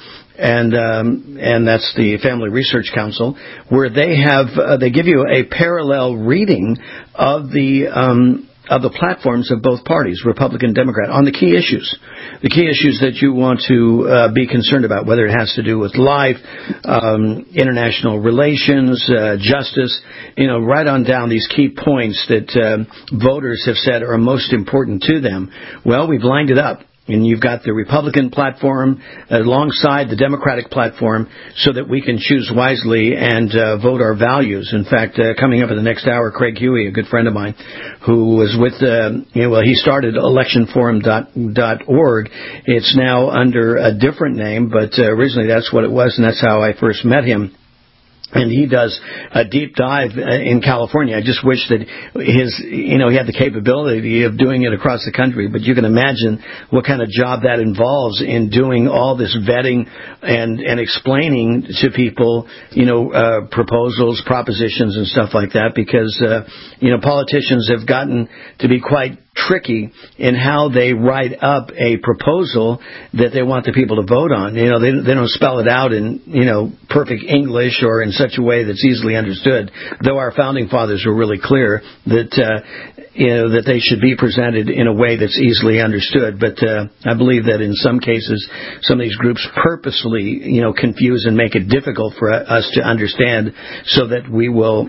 And that's the Family Research Council, where they give you a parallel reading of the platforms of both parties, Republican and Democrat, on the key issues that you want to be concerned about, whether it has to do with life, international relations, justice, right on down these key points that voters have said are most important to them. Well, we've lined it up. And you've got the Republican platform alongside the Democratic platform so that we can choose wisely and vote our values. In fact, coming up in the next hour, Craig Huey, a good friend of mine, who was with, he started electionforum.org. It's now under a different name, but originally that's what it was, and that's how I first met him. And he does a deep dive in California. I just wish that he had the capability of doing it across the country. But you can imagine what kind of job that involves in doing all this vetting and explaining to people, proposals, propositions, and stuff like that. Because politicians have gotten to be quite tricky in how they write up a proposal that they want the people to vote on. They don't spell it out in, perfect English or in such a way that's easily understood, though our founding fathers were really clear that, that they should be presented in a way that's easily understood. But I believe that in some cases, some of these groups purposely, confuse and make it difficult for us to understand so that we will,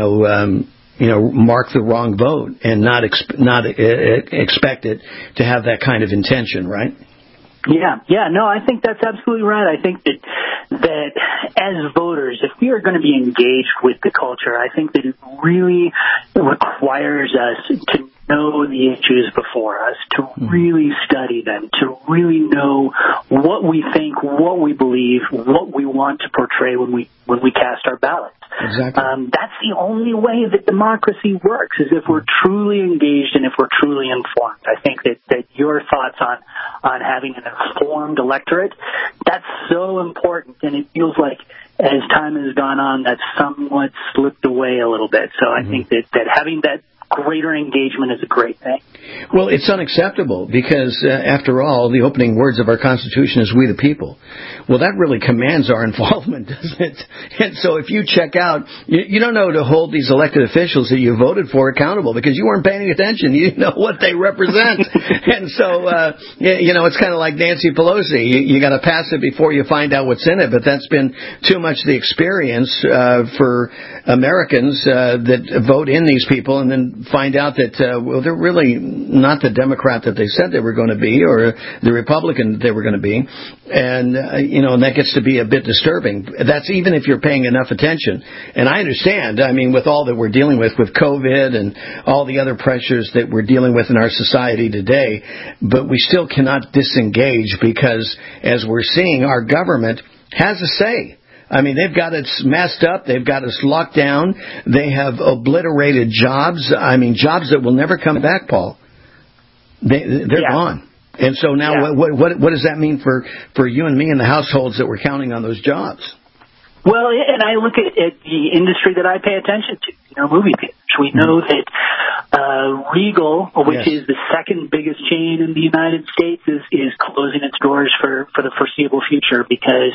mark the wrong vote and not expect it to have that kind of intention, right? Yeah, no, I think that's absolutely right. I think that as voters, if we are going to be engaged with the culture, I think that it really requires us to know the issues before us, to really study them, to really know what we think, what we believe, what we want to portray when we cast our ballots. Exactly. That's the only way that democracy works, is if we're truly engaged and if we're truly informed. I think that your thoughts on having an informed electorate, that's so important, and it feels like as time has gone on, that's somewhat slipped away a little bit. So I think that having that greater engagement is a great thing. Well, it's unacceptable because, after all, the opening words of our Constitution is "We the people." Well, that really commands our involvement, doesn't it? And so if you check out, you don't know to hold these elected officials that you voted for accountable because you weren't paying attention. You didn't know what they represent. And so, it's kind of like Nancy Pelosi. You got to pass it before you find out what's in it. But that's been too much the experience for Americans that vote in these people and then find out that, they're really not the Democrat that they said they were going to be or the Republican that they were going to be. And, and that gets to be a bit disturbing. That's even if you're paying enough attention. And I understand, with all that we're dealing with COVID and all the other pressures that we're dealing with in our society today, but we still cannot disengage because, as we're seeing, our government has a say. They've got us messed up. They've got us locked down. They have obliterated jobs. Jobs that will never come back, Paul. They're gone. And so now what does that mean for you and me and the households that we're counting on those jobs? Well, and I look at the industry that I pay attention to, movie theaters. We know that Regal, which is the second biggest chain in the United States, is closing its doors for the foreseeable future because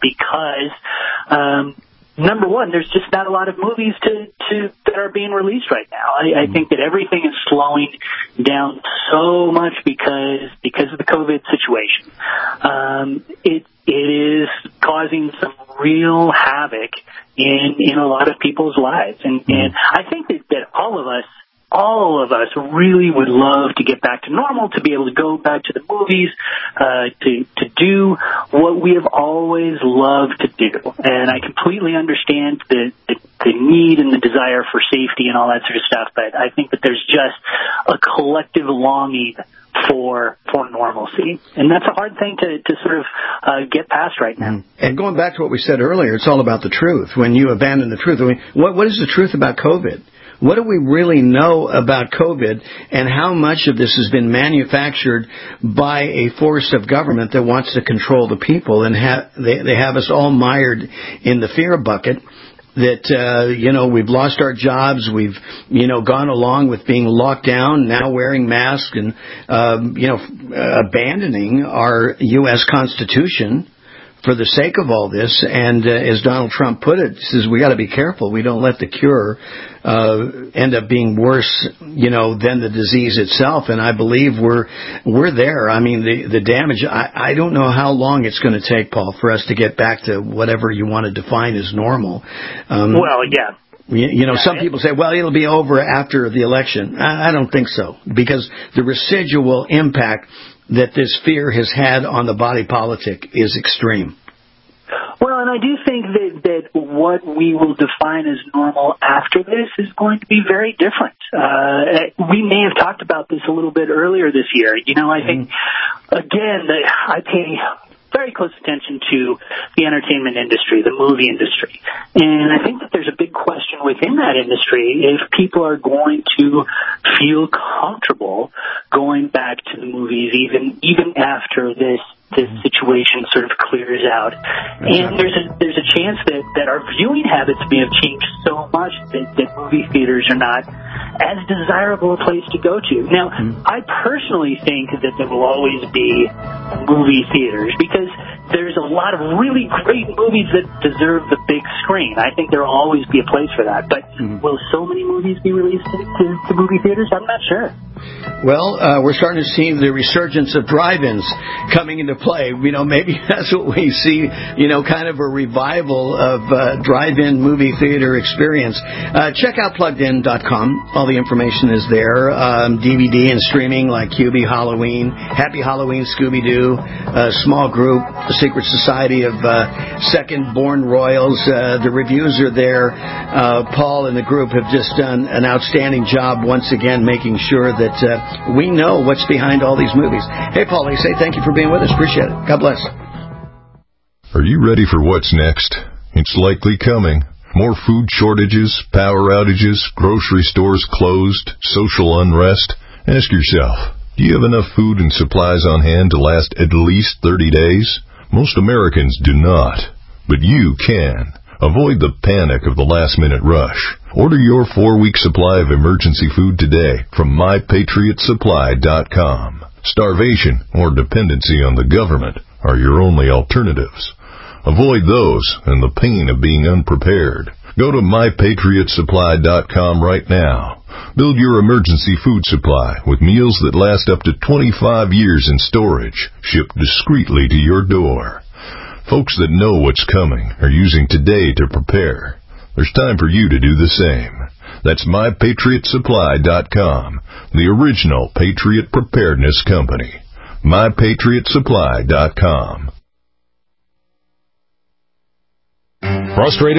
number one, there's just not a lot of movies that are being released right now. I think that everything is slowing down so much because of the COVID situation. It is causing some real havoc in a lot of people's lives, and I think that all of us really would love to get back to normal, to be able to go back to the movies, to do what we have always loved to do. And I completely understand the need and the desire for safety and all that sort of stuff, but I think that there's just a collective longing for normalcy. And that's a hard thing to sort of get past right now. And going back to what we said earlier, it's all about the truth. When you abandon the truth, what is the truth about COVID? What do we really know about COVID and how much of this has been manufactured by a force of government that wants to control the people, and they have us all mired in the fear bucket that, we've lost our jobs, we've, gone along with being locked down, now wearing masks and, abandoning our U.S. Constitution for the sake of all this. And as Donald Trump put it, he says we got to be careful. We don't let the cure end up being worse, than the disease itself. And I believe we're there. The damage. I don't know how long it's going to take, Paul, for us to get back to whatever you want to define as normal. Some people say, well, it'll be over after the election. I don't think so, because the residual impact that this fear has had on the body politic is extreme. Well, and I do think that what we will define as normal after this is going to be very different. We may have talked about this a little bit earlier this year. I think, again, I pay very close attention to the entertainment industry, the movie industry. And I think that there's a big question within that industry if people are going to feel comfortable going back to the movies even after this situation sort of clears out. And there's a chance that our viewing habits may have changed so much that movie theaters are not as desirable a place to go to. Now, I personally think that there will always be movie theaters because there's a lot of really great movies that deserve the big screen. I think there will always be a place for that. But will so many movies be released to movie theaters? I'm not sure. Well, we're starting to see the resurgence of drive-ins coming into play. Maybe that's what we see, kind of a revival of drive-in movie theater experience. Check out PluggedIn.com. All the information is there. DVD and streaming like QB Halloween, Happy Halloween, Scooby-Doo, Small Group, The Secret Society of Second Born Royals. The reviews are there. Paul and the group have just done an outstanding job once again making sure that we know what's behind all these movies. Hey, Paul, I say thank you for being with us. Appreciate it. God bless. Are you ready for what's next? It's likely coming. More food shortages, power outages, grocery stores closed, social unrest. Ask yourself, do you have enough food and supplies on hand to last at least 30 days? Most Americans do not, but you can. Avoid the panic of the last-minute rush. Order your 4-week supply of emergency food today from MyPatriotSupply.com. Starvation or dependency on the government are your only alternatives. Avoid those and the pain of being unprepared. Go to MyPatriotSupply.com right now. Build your emergency food supply with meals that last up to 25 years in storage, shipped discreetly to your door. Folks that know what's coming are using today to prepare. There's time for you to do the same. That's MyPatriotSupply.com, the original Patriot Preparedness Company. MyPatriotSupply.com. Frustrated?